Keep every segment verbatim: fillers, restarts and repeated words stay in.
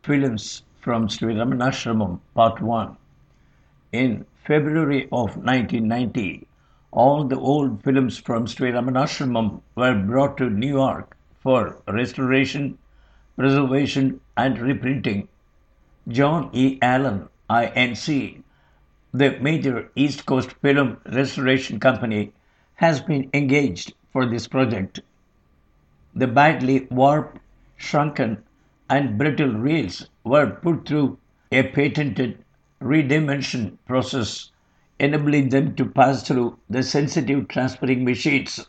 Films from Sri Ramanashramam Part one. In February of nineteen ninety, all the old films from Sri Ramanashramam were brought to New York for restoration, preservation, and reprinting. John E. Allen, I N C, the major East Coast film restoration company, has been engaged for this project. The badly warped, shrunken, and brittle reels were put through a patented redimension process, enabling them to pass through the sensitive transferring machines.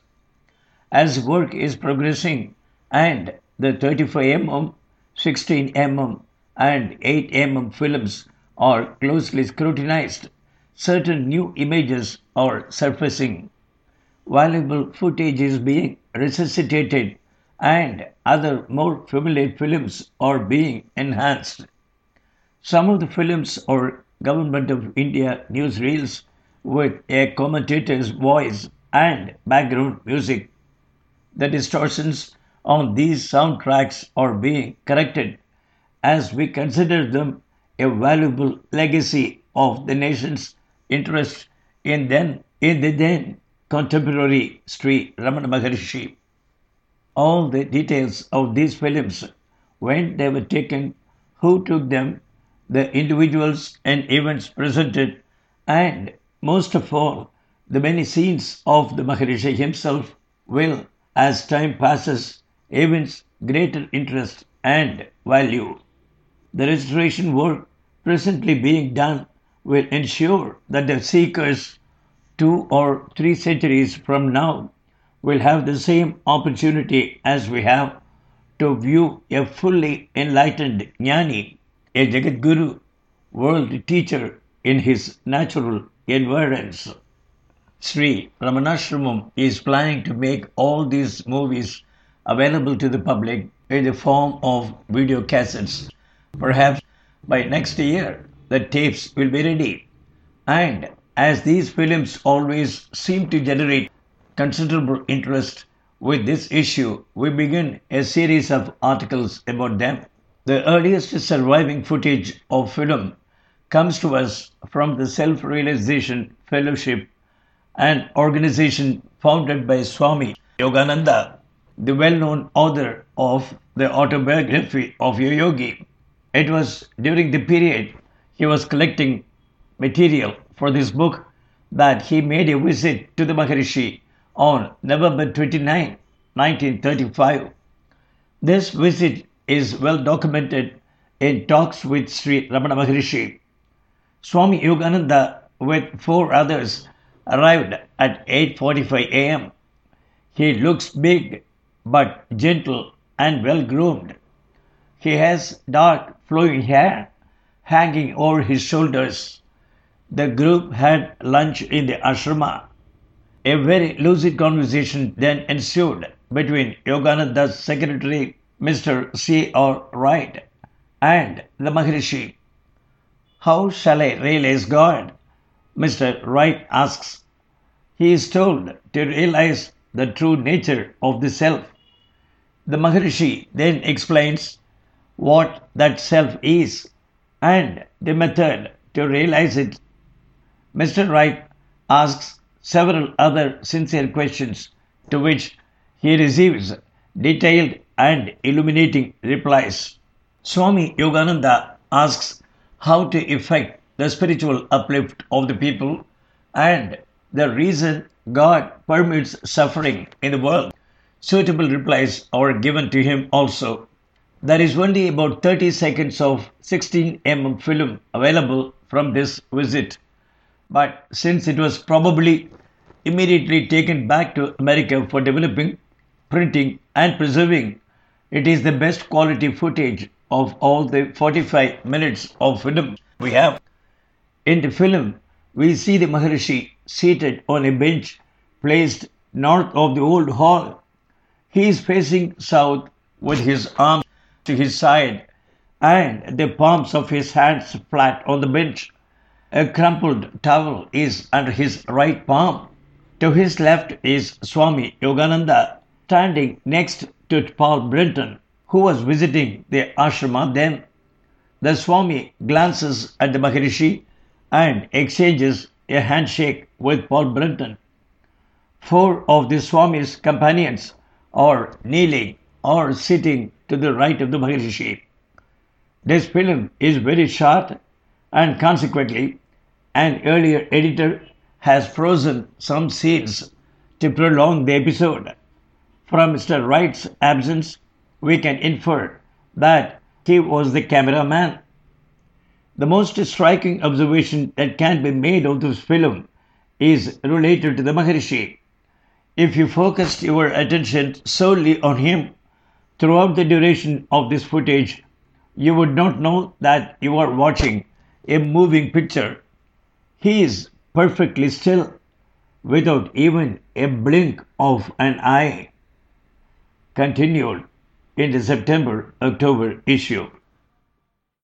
As work is progressing and the thirty-five millimeter, sixteen millimeter, and eight millimeter films are closely scrutinized, certain new images are surfacing. Valuable footage is being resuscitated and other more familiar films are being enhanced. Some of the films are Government of India newsreels with a commentator's voice and background music. The distortions on these soundtracks are being corrected as we consider them a valuable legacy of the nation's interest in then in the then contemporary Sri Ramana Maharshi. All the details of these films, when they were taken, who took them, the individuals and events presented, and most of all, the many scenes of the Maharishi himself will, as time passes, evince greater interest and value. The restoration work presently being done will ensure that the seekers two or three centuries from now will have the same opportunity as we have to view a fully enlightened Jnani, a Jagadguru, world teacher in his natural environs. Sri Ramanashramam is planning to make all these movies available to the public in the form of video cassettes. Perhaps by next year the tapes will be ready. And as these films always seem to generate considerable interest with this issue, we begin a series of articles about them. The earliest surviving footage of film comes to us from the Self-Realization Fellowship, an organization founded by Swami Yogananda, the well-known author of the autobiography of a yogi. It was during the period he was collecting material for this book that he made a visit to the Maharishi on November twenty-ninth, nineteen thirty-five. This visit is well documented in talks with Sri Ramana Maharishi. Swami Yogananda with four others arrived at eight forty-five a m. He looks big but gentle and well groomed. He has dark flowing hair hanging over his shoulders. The group had lunch in the ashrama. A very lucid conversation then ensued between Yogananda's secretary, Mister C R Wright, and the Maharishi. How shall I realize God? Mister Wright asks. He is told to realize the true nature of the self. The Maharishi then explains what that self is and the method to realize it. Mister Wright asks several other sincere questions to which he receives detailed and illuminating replies. Swami Yogananda asks how to effect the spiritual uplift of the people and the reason God permits suffering in the world. Suitable replies are given to him also. There is only about thirty seconds of sixteen millimeter film available from this visit. But since it was probably immediately taken back to America for developing, printing, and preserving, it is the best quality footage of all the forty-five minutes of film we have. In the film, we see the Maharishi seated on a bench placed north of the old hall. He is facing south with his arms to his side and the palms of his hands flat on the bench. A crumpled towel is under his right palm. To his left is Swami Yogananda, standing next to Paul Brenton, who was visiting the ashrama then. The Swami glances at the Maharishi and exchanges a handshake with Paul Brunton. Four of the Swami's companions are kneeling or sitting to the right of the Maharishi. This film is very short and consequently an earlier editor has frozen some scenes to prolong the episode. From Mister Wright's absence, we can infer that he was the cameraman. The most striking observation that can be made of this film is related to the Maharishi. If you focused your attention solely on him throughout the duration of this footage, you would not know that you are watching a moving picture. He is perfectly still, without even a blink of an eye. Continued in the September October issue.